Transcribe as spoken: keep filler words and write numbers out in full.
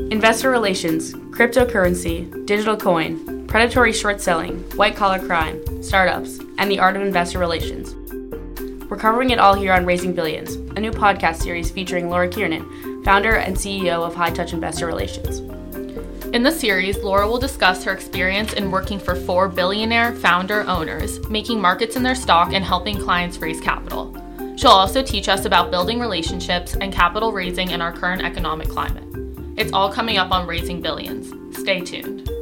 Investor relations, cryptocurrency, digital coin, predatory short selling, white-collar crime, startups, and the art of investor relations. We're covering it all here on Raising Billions, a new podcast series featuring Laura Kiernan, founder and C E O of High Touch Investor Relations. In the series, Laura will discuss her experience in working for four billionaire founder owners, making markets in their stock and helping clients raise capital. She'll also teach us about building relationships and capital raising in our current economic climate. It's all coming up on Raising Billions. Stay tuned.